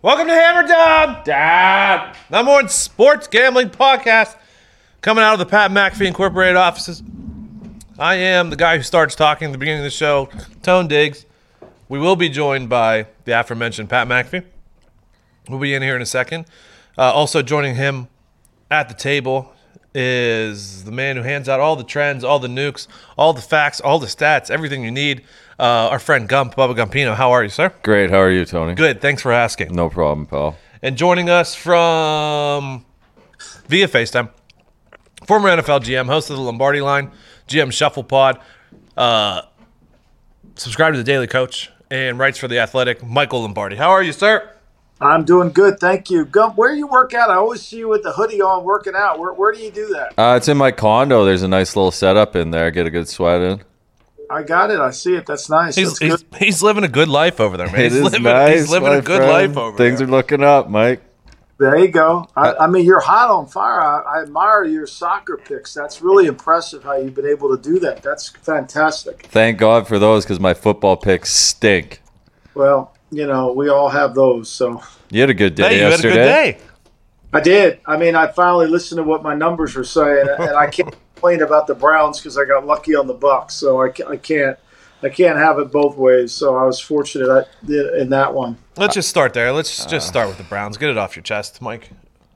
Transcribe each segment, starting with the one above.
Welcome to Hammer Down, Dad. Number one sports gambling podcast coming out of the Pat McAfee Incorporated offices. I am the guy who starts talking at the beginning of the show, Tone Diggs. We will be joined by the aforementioned Pat McAfee. We'll be in here in a second. Also joining him at the table is the man who hands out all the trends, all the nukes, all the facts, all the stats, everything you need. Our friend Gump, Bubba Gumpino. How are you, sir? Great. How are you, Tony? Good. Thanks for asking. No problem, pal. And joining us from via FaceTime, former NFL GM, host of the Lombardi Line, GM Shuffle Pod, subscribe to the Daily Coach, and writes for The Athletic, Michael Lombardi. How are you, sir? I'm doing good, thank you. Gump, where do you work out? I always see you with the hoodie on working out. Where do you do that? It's in my condo. There's a nice little setup in there. Get a good sweat in. I got it. I see it. That's nice. He's living a good life over there, man. He's living a good life over there. Things are looking up, Mike. There you go. I mean, you're hot on fire. I admire your soccer picks. That's really impressive how you've been able to do that. That's fantastic. Thank God for those because my football picks stink. Well, you know, we all have those. So you had a good day You yesterday. had a good day. I did. I mean, I finally listened to what my numbers were saying, and I can't complain about the Browns because I got lucky on the Bucks. So I can't have it both ways. So I was fortunate in that one. Let's just start there. Let's just start with the Browns. Get it off your chest, Mike.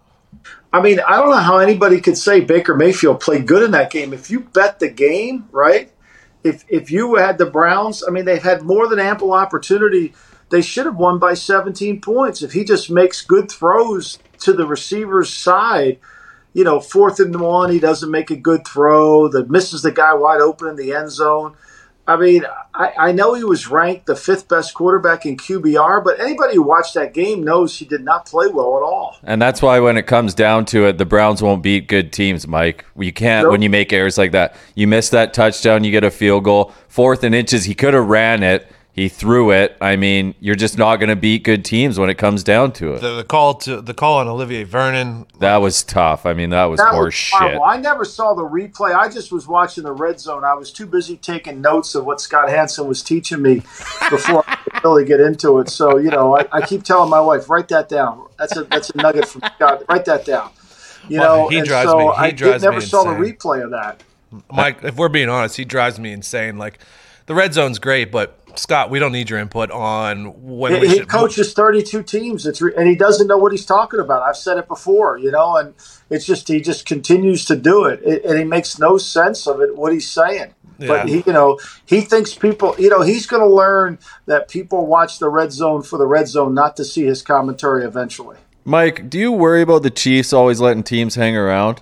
I mean, I don't know how anybody could say Baker Mayfield played good in that game. If you bet the game, right? If you had the Browns, I mean, they've had more than ample opportunity. They should have won by 17 points. If he just makes good throws to the receiver's side, you know, 4th and 1, he doesn't make a good throw, that misses the guy wide open in the end zone. I mean, I know he was ranked the 5th best quarterback in QBR, but anybody who watched that game knows he did not play well at all. And that's why when it comes down to it, the Browns won't beat good teams, Mike. You can't when you make errors like that. You miss that touchdown, you get a field goal. 4th and inches, he could have ran it. He threw it. I mean, you're just not going to beat good teams when it comes down to it. The call on Olivier Vernon. That was tough. I mean, that was horse shit. I never saw the replay. I just was watching the red zone. I was too busy taking notes of what Scott Hansen was teaching me before I could really get into it. So, you know, I keep telling my wife, write that down. That's a nugget from Scott. Write that down. You know, he drives me. I never saw the replay of that. Mike, if we're being honest, he drives me insane. Like, the red zone's great, but Scott, we don't need your input on when we should. He coaches 32 teams, and he doesn't know what he's talking about. I've said it before, you know, and it's just he just continues to do it, and he makes no sense of it what he's saying. Yeah. But he thinks people, you know, he's going to learn that people watch the red zone for the red zone, not to see his commentary eventually. Mike, do you worry about the Chiefs always letting teams hang around?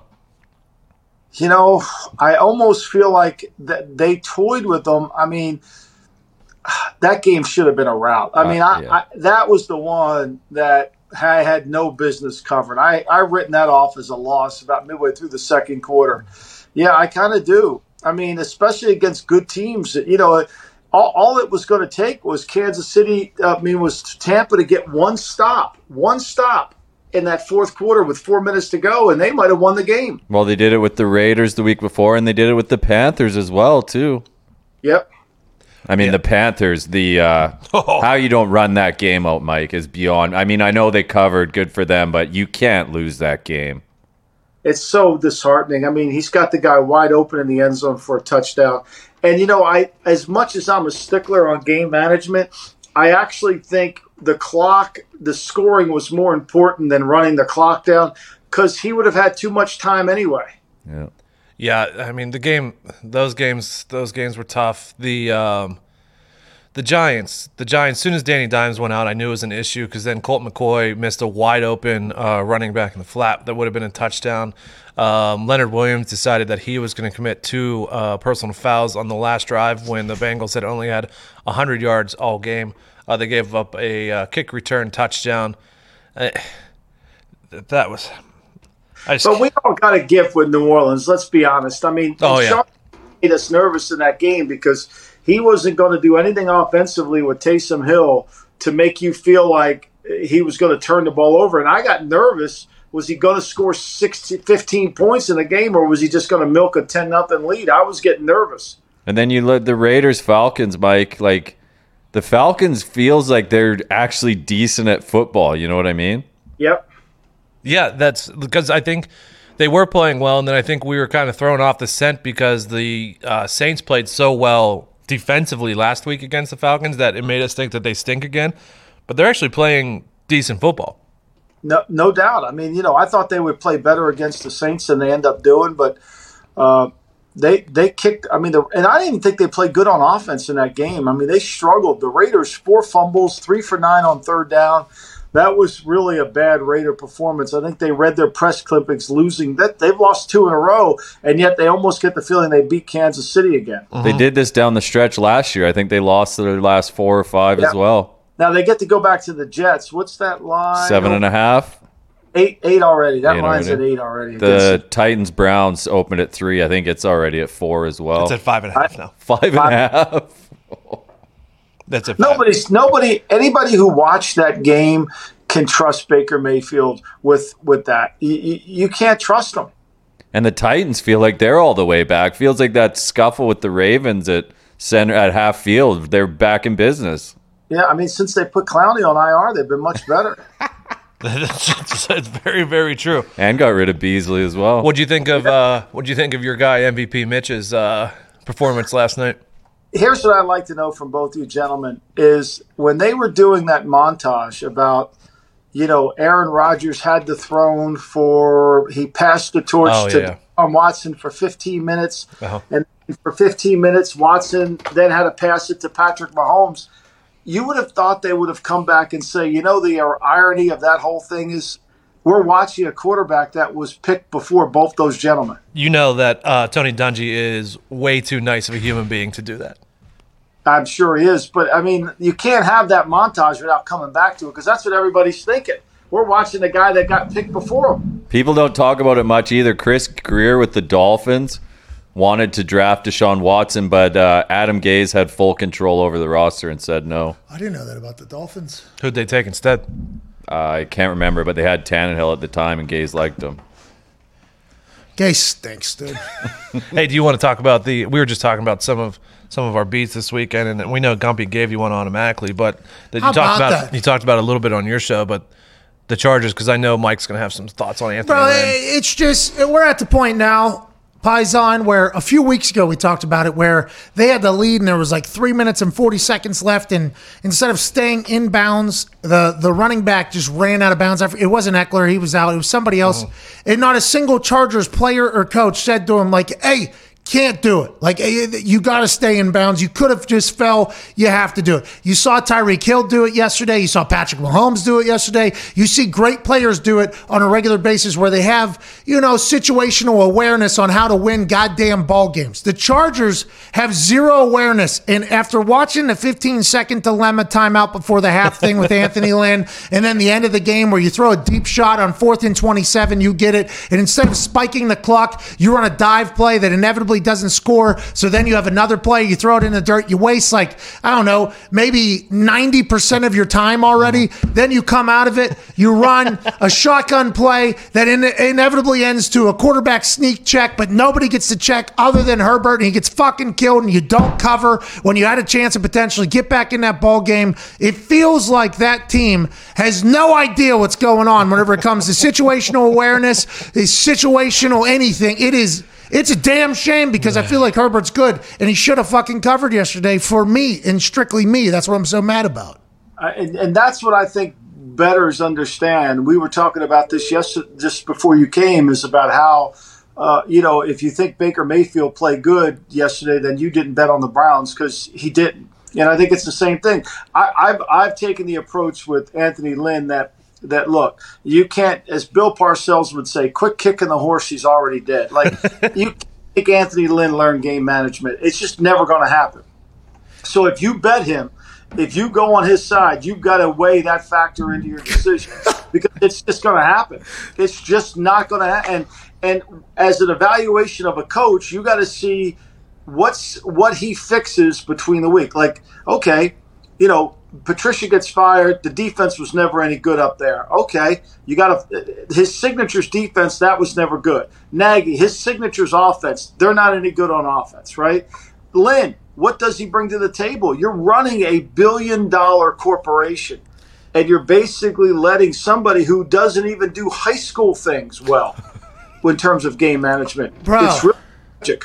You know, I almost feel like that they toyed with them. I mean, that game should have been a rout. I mean, that was the one that I had no business covering. I written that off as a loss about midway through the second quarter. Yeah, I kind of do. I mean, especially against good teams. You know, all it was going to take was Kansas City. Was Tampa to get one stop in that fourth quarter with 4 minutes to go, and they might have won the game. Well, they did it with the Raiders the week before, and they did it with the Panthers as well, too. Yep. I mean, the Panthers, how you don't run that game out, Mike, is beyond. I mean, I know they covered, good for them, but you can't lose that game. It's so disheartening. I mean, he's got the guy wide open in the end zone for a touchdown. And, you know, as much as I'm a stickler on game management, I actually think the scoring was more important than running the clock down because he would have had too much time anyway. Yeah. Yeah, I mean those games were tough. The Giants. As soon as Danny Dimes went out, I knew it was an issue because then Colt McCoy missed a wide open running back in the flat that would have been a touchdown. Leonard Williams decided that he was going to commit 2 personal fouls on the last drive when the Bengals had only had 100 yards all game. They gave up a kick return touchdown. That was. But we all got a gift with New Orleans, let's be honest. I mean, Sean made us nervous in that game because he wasn't going to do anything offensively with Taysom Hill to make you feel like he was going to turn the ball over. And I got nervous. Was he going to score 15 points in the game, or was he just going to milk a 10-0 lead? I was getting nervous. And then you led the Raiders-Falcons, Mike. Like, The Falcons feels like they're actually decent at football. You know what I mean? Yep. Yeah, that's because I think they were playing well, and then I think we were kind of thrown off the scent because the Saints played so well defensively last week against the Falcons that it made us think that they stink again. But they're actually playing decent football. No doubt. I mean, I thought they would play better against the Saints than they end up doing, but they kicked. I mean, and I didn't even think they played good on offense in that game. I mean, they struggled. The Raiders 4 fumbles, 3 for 9 on third down. That was really a bad Raider performance. I think they read their press clippings losing. That they've lost 2 in a row, and yet they almost get the feeling they beat Kansas City again. They did this down the stretch last year. I think they lost their last 4 or 5 as well. Now they get to go back to the Jets. What's that line? 7.5. 8 already. That line's at 8 already. The Titans-Browns opened at 3. I think it's already at 4 as well. It's at 5.5 now. 5.5. That's at 5. Anybody who watched that game can trust Baker Mayfield with that. You can't trust them. And the Titans feel like they're all the way back. Feels like that scuffle with the Ravens at half field. They're back in business. Yeah, I mean, since they put Clowney on IR, they've been much better. It's very, very true. And got rid of Beasley as well. What'd you think of your guy MVP Mitch's performance last night? Here's what I'd like to know from both you gentlemen is when they were doing that montage about, Aaron Rodgers had the throne he passed the torch to Deshaun Watson for 15 minutes. Uh-huh. And for 15 minutes, Watson then had to pass it to Patrick Mahomes. You would have thought they would have come back and say, the irony of that whole thing is we're watching a quarterback that was picked before both those gentlemen. You know that Tony Dungy is way too nice of a human being to do that. I'm sure he is. But, I mean, you can't have that montage without coming back to it because that's what everybody's thinking. We're watching the guy that got picked before him. People don't talk about it much either. Chris Greer with the Dolphins wanted to draft Deshaun Watson, but Adam Gase had full control over the roster and said no. I didn't know that about the Dolphins. Who'd they take instead? I can't remember, but they had Tannehill at the time, and Gase liked him. Gase stinks, dude. Hey, do you want to talk about we were just talking about some of our beats this weekend, and we know Gumpy gave you one automatically, but that you talked about a little bit on your show, but the Chargers, because I know Mike's going to have some thoughts on Anthony Lynn. It's just, we're at the point now, Paisan, where a few weeks ago we talked about it, where they had the lead and there was like 3 minutes and 40 seconds left, and instead of staying in bounds, the running back just ran out of bounds. It wasn't Eckler, he was out, it was somebody else, and not a single Chargers player or coach said to him, like, hey, can't do it. Like, you got to stay in bounds. You could have just fell. You have to do it. You saw Tyreek Hill do it yesterday. You saw Patrick Mahomes do it yesterday. You see great players do it on a regular basis where they have, situational awareness on how to win goddamn ball games. The Chargers have zero awareness. And after watching the 15-second dilemma timeout before the half thing with Anthony Lynn, and then the end of the game where you throw a deep shot on 4th and 27, you get it. And instead of spiking the clock, you run a dive play that inevitably doesn't score, so then you have another play, you throw it in the dirt, you waste maybe 90% of your time already, then you come out of it, you run a shotgun play that inevitably ends to a quarterback sneak check, but nobody gets to check other than Herbert, and he gets fucking killed, and you don't cover when you had a chance to potentially get back in that ball game. It feels like that team has no idea what's going on whenever it comes to situational awareness, situational anything. It's a damn shame because I feel like Herbert's good, and he should have fucking covered yesterday for me and strictly me. That's what I'm so mad about. And that's what I think bettors understand. We were talking about this yesterday, just before you came, is about how, if you think Baker Mayfield played good yesterday, then you didn't bet on the Browns because he didn't. And I think it's the same thing. I've taken the approach with Anthony Lynn that look, you can't, as Bill Parcells would say, quit kicking the horse, he's already dead. Like, you can't make Anthony Lynn learn game management. It's just never going to happen. So if you bet him, if you go on his side, you've got to weigh that factor into your decision because it's just going to happen. It's just not going to happen. And as an evaluation of a coach, you got to see what he fixes between the week. Like, okay, Patricia gets fired. The defense was never any good up there. Okay, his signature's defense, that was never good. Nagy, his signature's offense, they're not any good on offense, right? Lynn, what does he bring to the table? You're running a billion-dollar corporation, and you're basically letting somebody who doesn't even do high school things well in terms of game management. Bro. It's really tragic.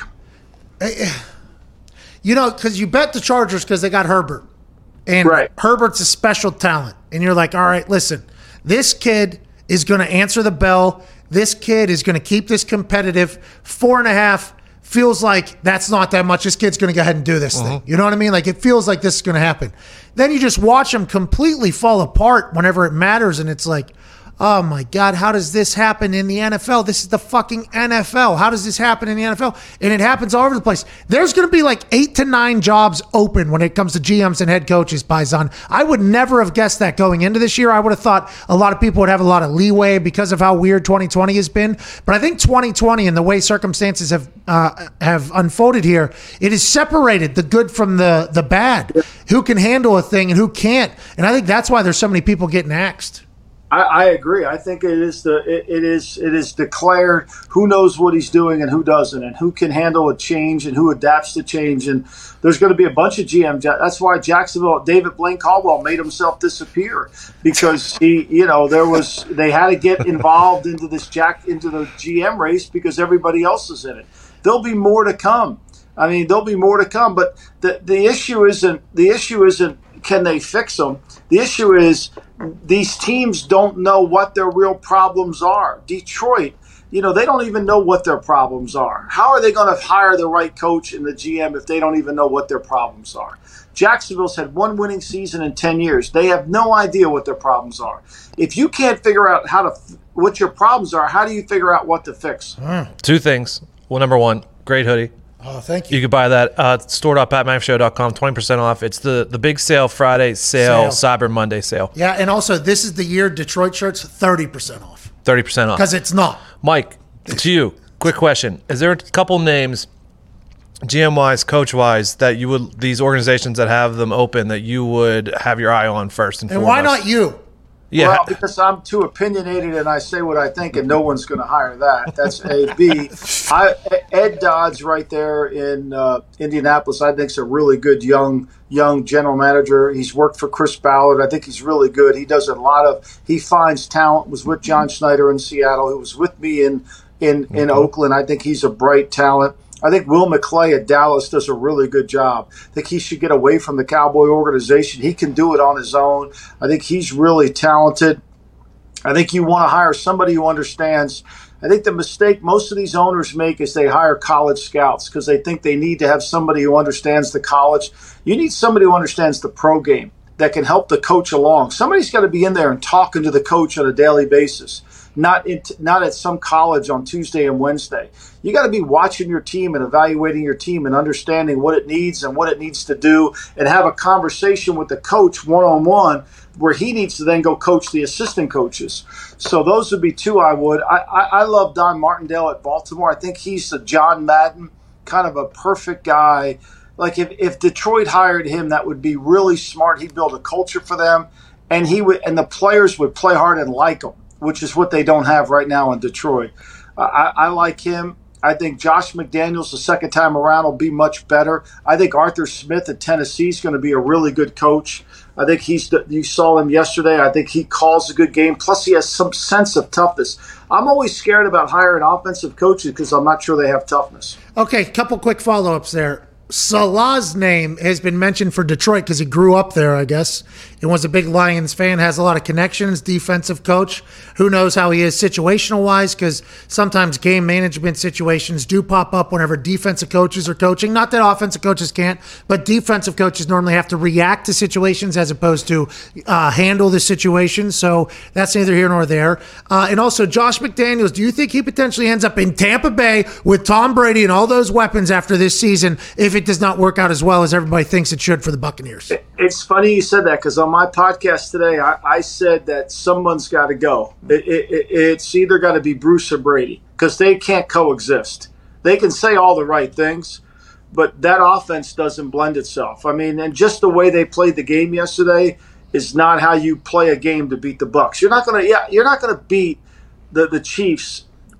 You know, because you bet the Chargers because they got Herbert. And right. Herbert's a special talent. And you're like, all right, listen, this kid is going to answer the bell. This kid is going to keep this competitive. 4.5 feels like that's not that much. This kid's going to go ahead and do this thing. You know what I mean? Like, it feels like this is going to happen. Then you just watch him completely fall apart whenever it matters. And it's like, oh my God, how does this happen in the NFL? This is the fucking NFL. How does this happen in the NFL? And it happens all over the place. There's going to be like 8 to 9 jobs open when it comes to GMs and head coaches, Paisan. I would never have guessed that going into this year. I would have thought a lot of people would have a lot of leeway because of how weird 2020 has been. But I think 2020 and the way circumstances have unfolded here, it has separated the good from the bad. Who can handle a thing and who can't. And I think that's why there's so many people getting axed. I agree. I think it is declared who knows what he's doing and who doesn't, and who can handle a change and who adapts to change. And there's going to be a bunch of GM. That's why David Blaine Caldwell made himself disappear, because they had to get involved into the GM race because everybody else is in it. There'll be more to come. I mean, there'll be more to come. But the issue isn't can they fix them? The issue is these teams don't know what their real problems are. Detroit, they don't even know what their problems are. How are they going to hire the right coach and the GM if they don't even know what their problems are? Jacksonville's had one winning season in 10 years. They have no idea what their problems are. If you can't figure out what your problems are, how do you figure out what to fix? 2 things. Well, number 1, great hoodie. Oh, thank you. You can buy that store.patmcafshow.com, 20% off. It's the big sale Friday sale, Cyber Monday sale. Yeah, and also this is the year Detroit shirts 30% off. 30% off. Because it's not. Mike, to you, quick question. Is there a couple names, GM-wise, coach-wise, that you would, these organizations that have them open, that you would have your eye on first and foremost? And why not you? Yeah. Well, because I'm too opinionated and I say what I think, and no one's going to hire that. That's A. B. Ed Dodds right there in Indianapolis, I think is a really good young general manager. He's worked for Chris Ballard. I think he's really good. He does he finds talent. Was with John Schneider in Seattle. He was with me in Oakland. I think he's a bright talent. I think Will McClay at Dallas does a really good job. I think he should get away from the Cowboy organization. He can do it on his own. I think he's really talented. I think you want to hire somebody who understands. I think the mistake most of these owners make is they hire college scouts because they think they need to have somebody who understands the college. You need somebody who understands the pro game that can help the coach along. Somebody's got to be in there and talking to the coach on a daily basis. Not at some college on Tuesday and Wednesday. You got to be watching your team and evaluating your team and understanding what it needs and what it needs to do, and have a conversation with the coach one-on-one where he needs to then go coach the assistant coaches. So those would be 2 I would. I love Don Martindale at Baltimore. I think he's the John Madden, kind of a perfect guy. Like if Detroit hired him, that would be really smart. He'd build a culture for them, and the players would play hard and like him, which is what they don't have right now in Detroit. I like him. I think Josh McDaniels the second time around will be much better. I think Arthur Smith at Tennessee is going to be a really good coach. I think you saw him yesterday. I think he calls a good game. Plus, he has some sense of toughness. I'm always scared about hiring offensive coaches because I'm not sure they have toughness. Okay, couple quick follow-ups there. Salah's name has been mentioned for Detroit because he grew up there, I guess, and was a big Lions fan, has a lot of connections, defensive coach. Who knows how he is situational-wise, because sometimes game management situations do pop up whenever defensive coaches are coaching. Not that offensive coaches can't, but defensive coaches normally have to react to situations as opposed to handle the situation, so that's neither here nor there. And also, Josh McDaniels, do you think he potentially ends up in Tampa Bay with Tom Brady and all those weapons after this season if it does not work out as well as everybody thinks it should for the Buccaneers? It's funny you said that, because on my podcast today, I said that someone's got to go. It's either got to be Bruce or Brady, because they can't coexist. They can say all the right things, but that offense doesn't blend itself. I mean, and just the way they played the game yesterday is not how you play a game to beat the Bucs. You're not going to beat the Chiefs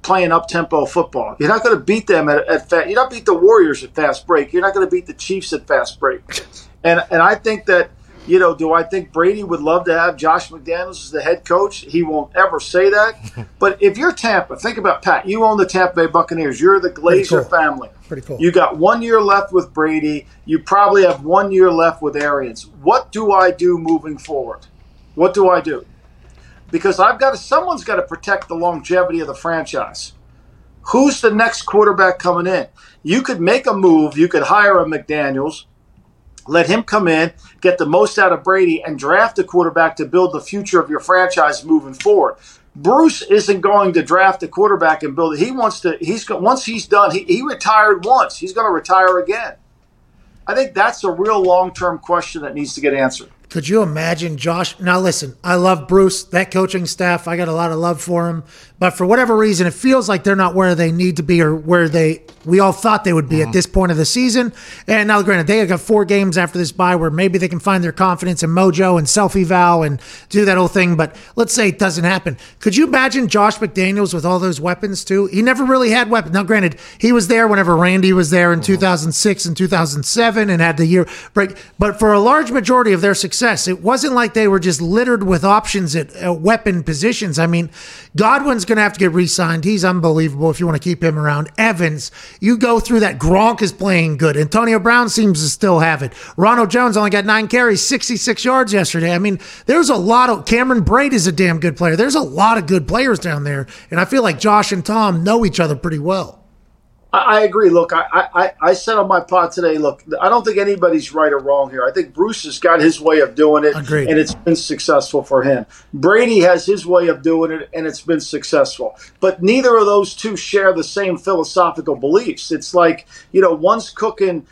playing up-tempo football. You're not going to beat them you're not beat the Warriors at fast break. You're not going to beat the Chiefs at fast break. And I think that, do I think Brady would love to have Josh McDaniels as the head coach? He won't ever say that. But if you're Tampa, think about Pat. You own the Tampa Bay Buccaneers. You're the Glazer family. Pretty cool. You got 1 year left with Brady. You probably have 1 year left with Arians. What do I do moving forward? What do I do? Because someone's got to protect the longevity of the franchise. Who's the next quarterback coming in? You could make a move. You could hire a McDaniels, let him come in, get the most out of Brady, and draft a quarterback to build the future of your franchise moving forward. Bruce isn't going to draft a quarterback and build it. He wants to. Once he's done. He retired once. He's going to retire again. I think that's a real long-term question that needs to get answered. Could you imagine Josh? Now, listen, I love Bruce, that coaching staff. I got a lot of love for him. But for whatever reason, it feels like they're not where they need to be or where we all thought they would be at this point of the season. And now, granted, they got 4 games after this bye where maybe they can find their confidence and mojo and self-eval and do that whole thing. But let's say it doesn't happen. Could you imagine Josh McDaniels with all those weapons, too? He never really had weapons. Now, granted, he was there whenever Randy was there in 2006 and 2007 and had the year break. But for a large majority of their success, it wasn't like they were just littered with options at weapon positions. I mean, Godwin's going to have to get re-signed. He's unbelievable if you want to keep him around. Evans, you go through that. Gronk is playing good. Antonio Brown seems to still have it. Ronald Jones only got 9 carries, 66 yards yesterday. I mean, there's a lot of – Cameron Brate is a damn good player. There's a lot of good players down there, and I feel like Josh and Tom know each other pretty well. I agree. Look, I said on my pod today, look, I don't think anybody's right or wrong here. I think Bruce has got his way of doing it, Agreed. And it's been successful for him. Brady has his way of doing it, and it's been successful. But neither of those two share the same philosophical beliefs. It's like, one's cooking,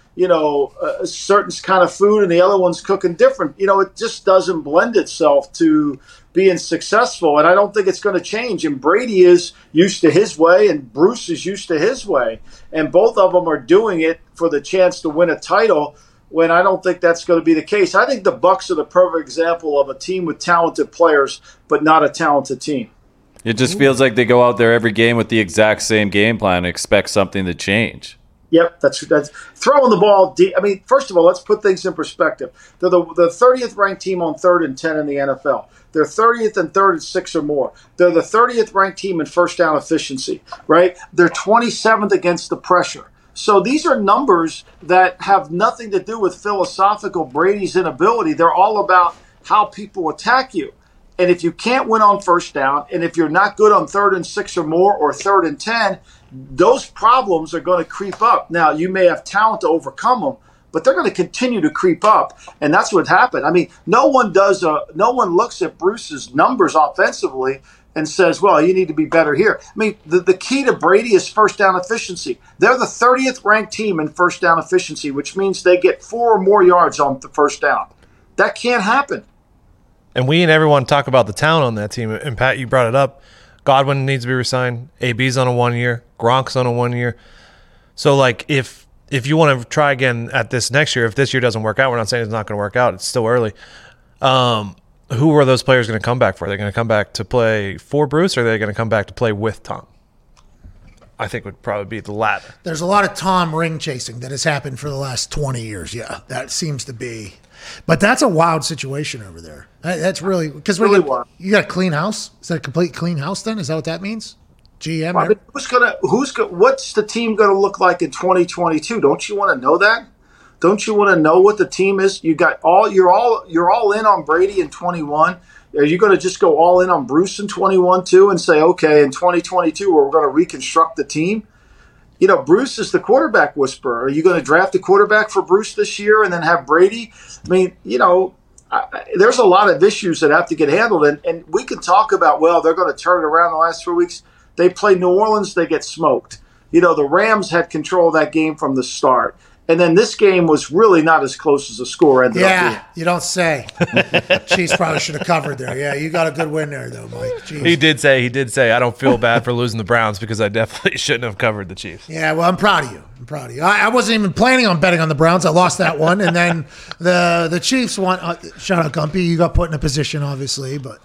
a certain kind of food, and the other one's cooking different. It just doesn't blend itself to being successful, and I don't think it's going to change. And Brady is used to his way, and Bruce is used to his way, and both of them are doing it for the chance to win a title. When I don't think that's going to be the case. I think the Bucs are the perfect example of a team with talented players, but not a talented team. It just feels like they go out there every game with the exact same game plan and expect something to change. Yep, that's throwing the ball deep. I mean, first of all, let's put things in perspective. They're the 30th ranked team on 3rd and 10 in the NFL. They're 30th and 3rd and 6 or more. They're the 30th ranked team in first down efficiency, right? They're 27th against the pressure. So these are numbers that have nothing to do with philosophical Brady's inability. They're all about how people attack you. And if you can't win on first down, and if you're not good on 3rd and 6 or more or 3rd and 10, those problems are going to creep up. Now, you may have talent to overcome them, but they're going to continue to creep up, and that's what happened. I mean, no one looks at Bruce's numbers offensively and says, well, you need to be better here. I mean, the key to Brady is first down efficiency. They're the 30th ranked team in first down efficiency, which means they get 4 or more yards on the first down. That can't happen. And we and everyone talk about the talent on that team. And Pat, you brought it up. Godwin needs to be resigned. AB's on a 1 year. Gronk's on a 1 year. So, like, if you want to try again at this next year, if this year doesn't work out, we're not saying it's not going to work out. It's still early. Who are those players going to come back for? Are they going to come back to play for Bruce, or are they going to come back to play with Tom? I think would probably be the latter. There's a lot of Tom ring chasing that has happened for the last 20 years. Yeah, that seems to be. But that's a wild situation over there. That's really because you got a clean house. Is that a complete clean house? Then is that what that means? GM. I mean, what's the team going to look like in 2022? Don't you want to know that? Don't you want to know what the team is? You're all in on Brady in 21. Are you going to just go all in on Bruce in 21 too and say, okay, in 2022 we're going to reconstruct the team? Bruce is the quarterback whisperer. Are you going to draft a quarterback for Bruce this year and then have Brady? I mean, there's a lot of issues that have to get handled. And we can talk about, well, they're going to turn it around the last 3 weeks. They play New Orleans, they get smoked. The Rams had control of that game from the start. And then this game was really not as close as the score ended up being. Yeah, you don't say. Chiefs probably should have covered there. Yeah, you got a good win there, though, Mike. Jeez. He did say, I don't feel bad for losing the Browns because I definitely shouldn't have covered the Chiefs. Yeah, well, I'm proud of you. I wasn't even planning on betting on the Browns. I lost that one. And then the Chiefs won. Shout out, Gumpy. You got put in a position, obviously. But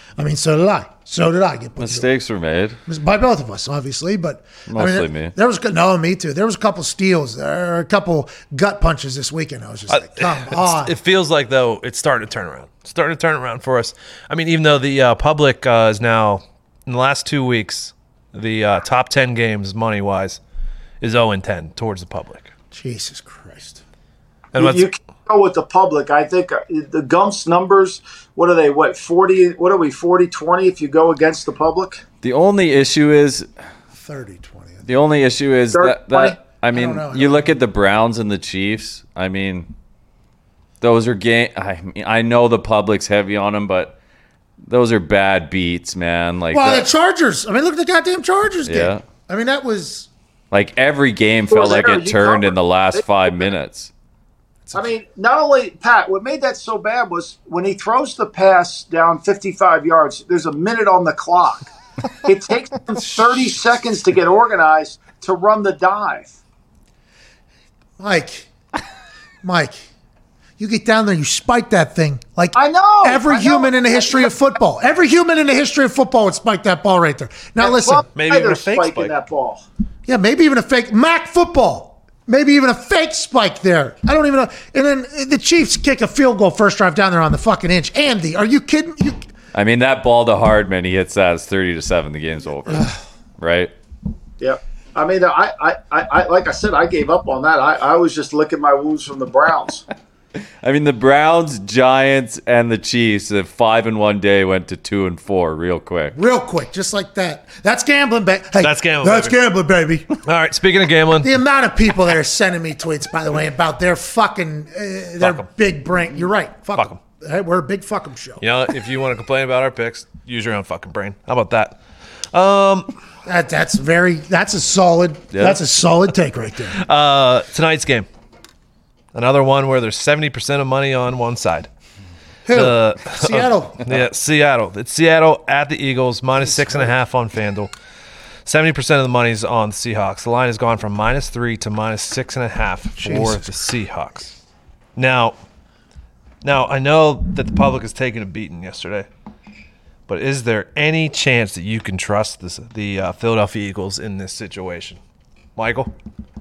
I mean, so did I. So did I get put Mistakes were made. by both of us, obviously, but Mostly me. There was me too. There was a couple steals, there were a couple gut punches this weekend. I was just like, come on. It feels like though it's starting to turn around. It's starting to turn around for us. I mean, even though the public is now in the last 2 weeks, the top 10 games money wise is 0-10 towards the public. Jesus Christ. And you can't go with the public. I think the Gumps numbers, what are they? What, 40? What are we, 40-20 if you go against the public? The only issue is 30-20. The only issue is 30, that I mean, I don't know. you look at the Browns and the Chiefs. I mean, those are I know the public's heavy on them, but those are bad beats, man. Like, Well, the Chargers. I mean, look at the goddamn Chargers game. Yeah. I mean, that was. like every game felt like it turned in the last 5 minutes. I mean, not only, Pat, what made that so bad was when he throws the pass down 55 yards, there's a minute on the clock. It takes him 30 seconds to get organized to run the dive. Mike, you get down there, you spike that thing. Like I know. Every human in the history of football. Every human in the history of football would spike that ball right there. Now And listen. maybe even a fake spiking spike. that ball. Yeah, maybe even a fake Mac football. Maybe even a fake spike there. I don't even know. And then the Chiefs kick a field goal first drive down there on the fucking inch. Andy, are you kidding? I mean, that ball to Hardman, he hits that. It's 30-7. The game's over, right? Yeah. I mean, I like I said, I gave up on that. I was just licking my wounds from the Browns. I mean, the Browns, Giants, and the Chiefs, the 5-1 day went to 2-4 real quick. Real quick, just like that. That's gambling, baby. Hey, That's gambling, That's baby. gambling, baby. All right, speaking of gambling, The amount of people that are sending me tweets, by the way, about their fucking, their 'em. big brain. You're right. Fuck Fuck 'em. Hey, we're a big fuck 'em show. you know, if you want to complain about our picks, use your own fucking brain. How about that? That's a solid take right there. Tonight's game, another one where there's 70% of money on one side. Who? Seattle. Yeah, Seattle. It's Seattle at the Eagles, minus 6.5 on FanDuel. 70% of the money's on the Seahawks. The line has gone from -3 to -6.5 for Jesus. the Seahawks. Now, I know that the public has taken a beating yesterday, but is there any chance that you can trust the Philadelphia Eagles in this situation? Michael?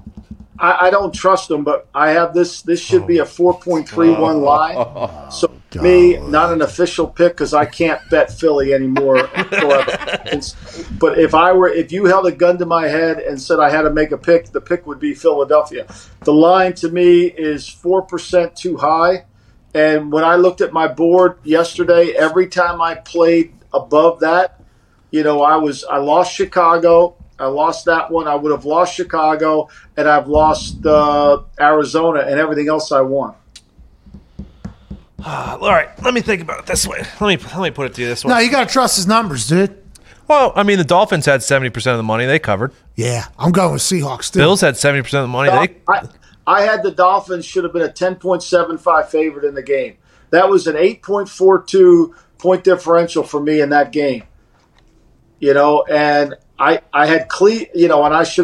I don't trust them, but I have this. This should be a 4.31 line. So me, not an official pick because I can't bet Philly anymore forever. But if you held a gun to my head and said I had to make a pick, the pick would be Philadelphia. The line to me is 4% too high. And when I looked at my board yesterday, every time I played above that, I lost Chicago. I lost that one. I would have lost Chicago, and I've lost Arizona, and everything else I won. All right, let me think about it this way. Let me put it to you this way. No, you got to trust his numbers, dude. Well, I mean, the Dolphins had 70% of the money. They covered. Yeah, I'm going with Seahawks, too. Bills had 70% of the money. I had the Dolphins should have been a 10.75 favorite in the game. That was an 8.42 point differential for me in that game. And I had and I should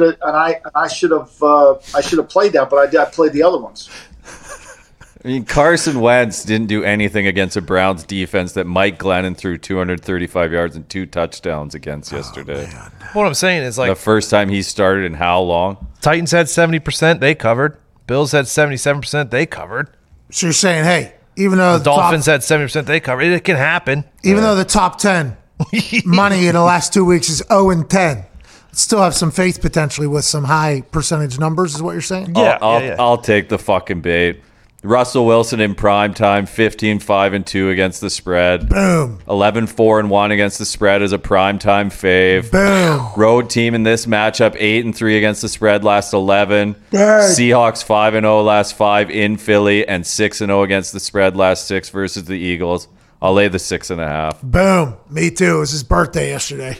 have played that, but I played the other ones. I mean, Carson Wentz didn't do anything against a Browns defense that Mike Glennon threw 235 yards and 2 touchdowns against yesterday. What I'm saying is, The first time he started in how long? Titans had 70%. They covered. Bills had 77%. They covered. So you're saying, hey, even though The Dolphins had 70%. They covered. It can happen. even though the top 10 money in the last 2 weeks is 0-10, still have some faith potentially with some high percentage numbers, is what you're saying? Yeah. I'll take the fucking bait. Russell Wilson in prime time, 15-5-2 against the spread. Boom. 11-4-1 against the spread as a prime time fave. Boom. Road team in this matchup, 8-3 against the spread last 11. Bang. Seahawks 5-0 last 5 in Philly and 6-0 against the spread last 6 versus the Eagles. I'll lay the 6.5. Boom. Me too. It was his birthday yesterday.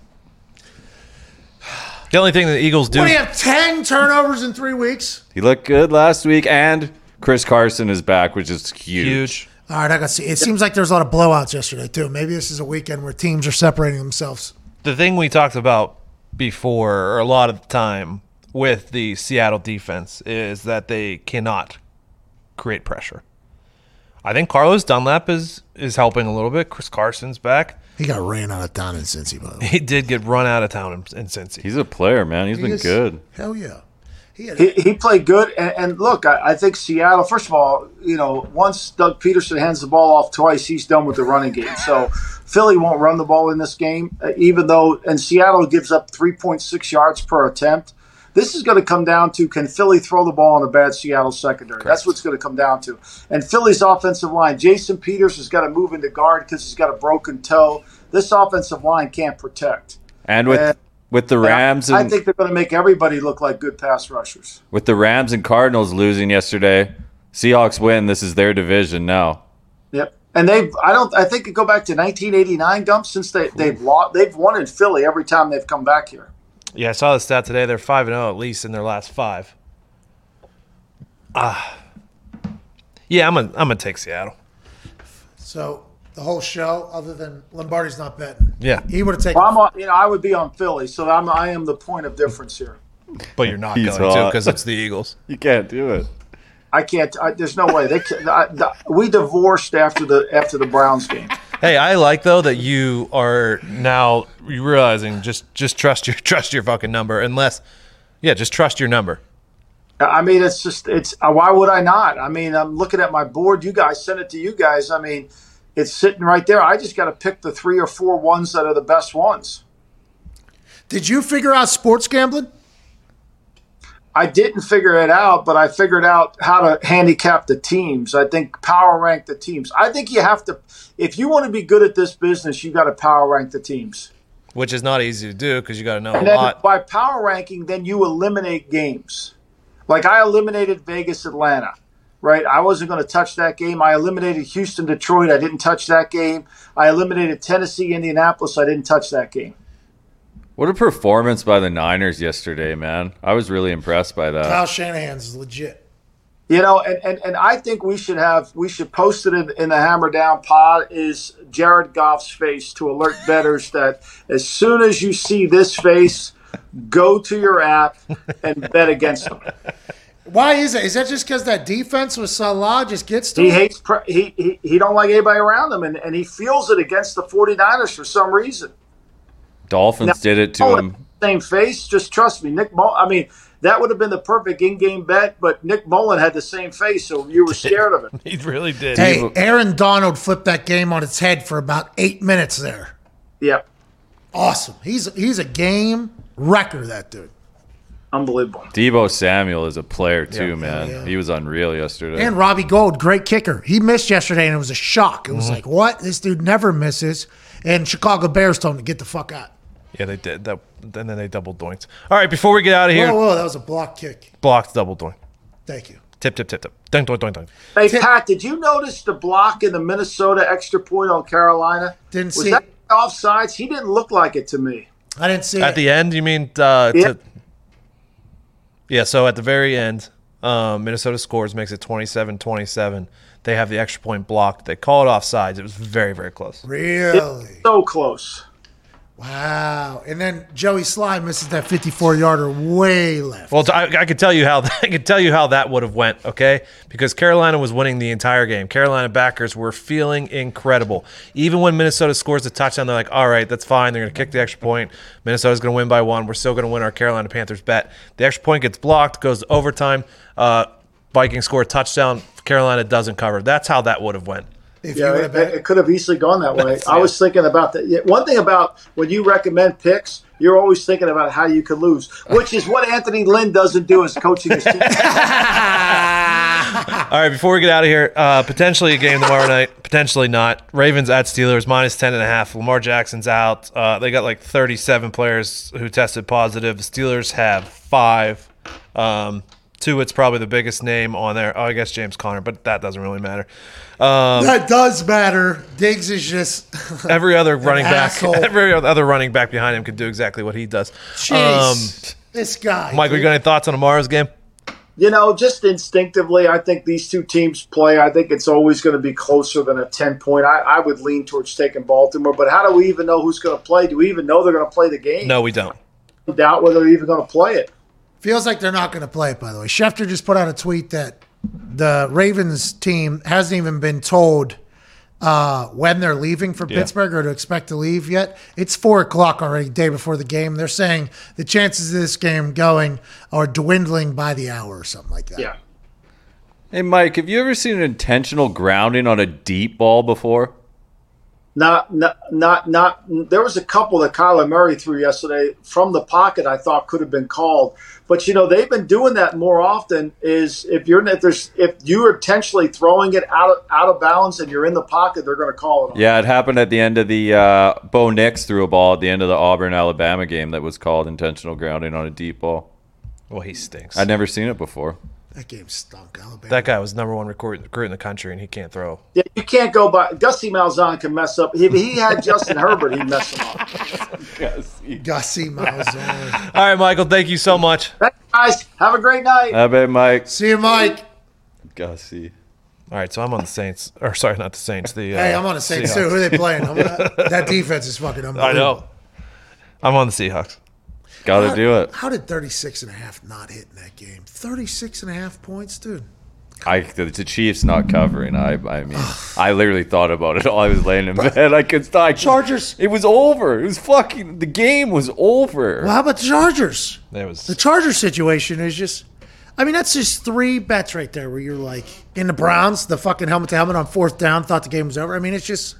The only thing the Eagles do. What do you have, 10 turnovers in 3 weeks? He looked good last week, and Chris Carson is back, which is huge. All right, I got to see. It seems like there's a lot of blowouts yesterday, too. Maybe this is a weekend where teams are separating themselves. The thing we talked about before, or a lot of the time, with the Seattle defense is that they cannot create pressure. I think Carlos Dunlap is helping a little bit. Chris Carson's back. He got ran out of town in Cincy, by the way. He did get run out of town in Cincy. He's a player, man. He's been good. Hell yeah. He played good. And look, I think Seattle, first of all, once Doug Peterson hands the ball off twice, he's done with the running game. So Philly won't run the ball in this game, even though, and Seattle gives up 3.6 yards per attempt. This is going to come down to, can Philly throw the ball on a bad Seattle secondary? Correct. That's what's going to come down to. And Philly's offensive line, Jason Peters has got to move into guard because he's got a broken toe. This offensive line can't protect. And with the Rams, I think they're going to make everybody look like good pass rushers. With the Rams and Cardinals losing yesterday, Seahawks win. This is their division now. Yep. And I think it go back to 1989, Gump, since they've won in Philly every time they've come back here. Yeah, I saw the stat today. They're 5-0 at least in their last 5. Yeah, I'm gonna take Seattle. So the whole show, other than Lombardi's not betting. Yeah, he would have taken. Well, I would be on Philly, so I am the point of difference here. But you're not going to because it's the Eagles. You can't do it. I can't. There's no way. We divorced after the Browns game. Hey, I like though that you are now realizing just trust your fucking number, just trust your number. I mean, it's why would I not? I mean, I'm looking at my board. You guys sent it to you guys. I mean, it's sitting right there. I just got to pick the 3 or 4 ones that are the best ones. Did you figure out sports gambling? I didn't figure it out, but I figured out how to handicap the teams. I think power rank the teams. I think you have to, if you want to be good at this business, you got to power rank the teams. Which is not easy to do because you got to know and a lot. By power ranking, then you eliminate games. Like I eliminated Vegas, Atlanta, right? I wasn't going to touch that game. I eliminated Houston, Detroit. I didn't touch that game. I eliminated Tennessee, Indianapolis. I didn't touch that game. What a performance by the Niners yesterday, man. I was really impressed by that. Kyle Shanahan's is legit. And I think we should post it in the Hammer Down pod is Jared Goff's face to alert bettors that as soon as you see this face, go to your app and bet against him. Why is that? Is that just because that defense with Salah just gets to him? He don't like anybody around him, and he feels it against the 49ers for some reason. Dolphins did it to him. Same face. Just trust me. That would have been the perfect in-game bet, but Nick Mullen had the same face, so you were scared of it. He really did. Hey, Aaron Donald flipped that game on its head for about 8 minutes there. Yep. Awesome. He's a game wrecker, that dude. Unbelievable. Deebo Samuel is a player too, man. Yeah. He was unreal yesterday. And Robbie Gould, great kicker. He missed yesterday, and it was a shock. It was like, what? This dude never misses. And Chicago Bears told him to get the fuck out. Yeah, they did. And then they double doinked. All right, before we get out of here. Whoa, that was a block kick. Blocked, double doink. Thank you. Tip. Doink, doink, doink, doink. Hey, Pat, did you notice the block in the Minnesota extra point on Carolina? Didn't see it. Was that offsides? He didn't look like it to me. I didn't see it. At the end, you mean? Yeah, so at the very end, Minnesota scores, makes it 27-27. They have the extra point blocked. They call it offsides. It was very, very close. Really? It's so close. Wow. And then Joey Sly misses that 54-yarder way left. Well, I could tell you how that would have went, okay? Because Carolina was winning the entire game. Carolina backers were feeling incredible. Even when Minnesota scores a touchdown, they're like, all right, that's fine. They're going to kick the extra point. Minnesota's going to win by 1. We're still going to win our Carolina Panthers bet. The extra point gets blocked, goes to overtime. Vikings score a touchdown. Carolina doesn't cover. That's how that would have went. It could have easily gone that way. I was thinking about that. One thing about when you recommend picks, you're always thinking about how you could lose, which is what Anthony Lynn doesn't do as coaching his team. All right, before we get out of here, potentially a game tomorrow night, potentially not. Ravens at Steelers, minus 10.5. Lamar Jackson's out. They got like 37 players who tested positive. The Steelers have 5. It's probably the biggest name on there. Oh, I guess James Conner, but that doesn't really matter. That does matter. Diggs is just every other running back. Asshole. Every other running back behind him could do exactly what he does. Jeez, this guy. Michael, you got any thoughts on tomorrow's game? Just instinctively, I think these two teams play. I think it's always going to be closer than a 10-point. I would lean towards taking Baltimore, but how do we even know who's going to play? Do we even know they're going to play the game? No, we don't. I doubt whether they're even going to play it. Feels like they're not going to play it, by the way. Schefter just put out a tweet that the Ravens team hasn't even been told when they're leaving for Pittsburgh or to expect to leave yet. It's 4:00 already, day before the game. They're saying the chances of this game going are dwindling by the hour or something like that. Yeah. Hey, Mike, have you ever seen an intentional grounding on a deep ball before? Not. There was a couple that Kyler Murray threw yesterday from the pocket. I thought could have been called, but they've been doing that more often. Is if you're intentionally throwing it out of bounds and you're in the pocket, they're going to call it. Yeah, it happened at the end of the Bo Nix threw a ball at the end of the Auburn-Alabama game that was called intentional grounding on a deep ball. Well, he stinks. I'd never seen it before. That game stunk, Alabama. That guy was #1 recruit in the country, and he can't throw. Yeah, you can't go by. Gussie Malzahn can mess up. If he had Justin Herbert, he'd mess him up. Gussie Malzahn. All right, Michael, thank you so much. Thanks, guys. Have a great night. I bet, Mike. See you, Mike. Gussie. All right, so I'm on the Saints. Or, sorry, not the Saints. Hey, I'm on the Saints, too. Who are they playing? That defense is fucking unbelievable. I know. I'm on the Seahawks. Got to do it. How did 36.5 not hit in that game? 36.5 points, dude. The Chiefs not covering. I mean, I literally thought about it while I was laying in bed. I could stop. Chargers. It was over. It was fucking. The game was over. Well, how about the Chargers? The The Chargers situation is just. I mean, that's just 3 bets right there where you're like, in the Browns, the fucking helmet to helmet on 4th down, thought the game was over. I mean, it's just.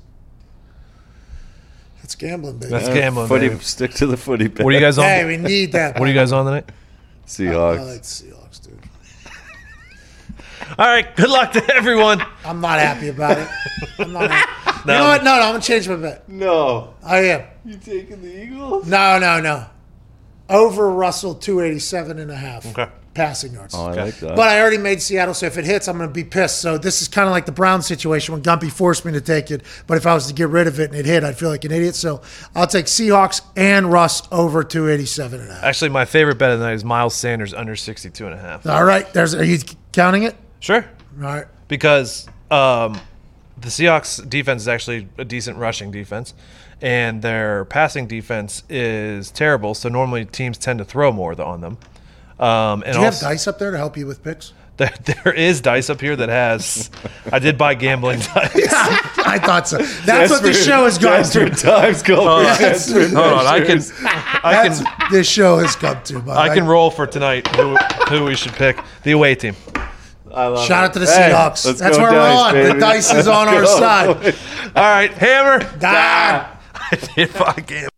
It's gambling, baby. That's gambling, Footy, baby. stick to the footy. Bet. What are you guys on? Hey, we need that. What are you guys on tonight? Seahawks. I like the Seahawks, dude. All right, good luck to everyone. I'm not happy about it. I'm not happy. You know what? No, I'm going to change my bet. No. I am. You taking the Eagles? No. Over Russell, 287.5. Okay. Passing yards. Oh, I like that. But I already made Seattle, so if it hits, I'm going to be pissed. So this is kind of like the Browns situation when Gumpy forced me to take it. But if I was to get rid of it and it hit, I'd feel like an idiot. So I'll take Seahawks and Russ over 287.5. Actually, my favorite bet of the night is Miles Sanders under 62.5. All right. Are you counting it? Sure. All right. Because the Seahawks defense is actually a decent rushing defense, and their passing defense is terrible. So normally teams tend to throw more on them. And Do you have dice up there to help you with picks? There is dice up here that has. I did buy gambling dice. I thought so. That's what this show has gone to. Times go. Hold on, I can. This show has come to. I can roll for tonight. Who we should pick? The away team. Shout out to the Seahawks. let's That's go where dice, we're on. baby. The dice is on our side. All right, hammer. Die. I did buy gambling.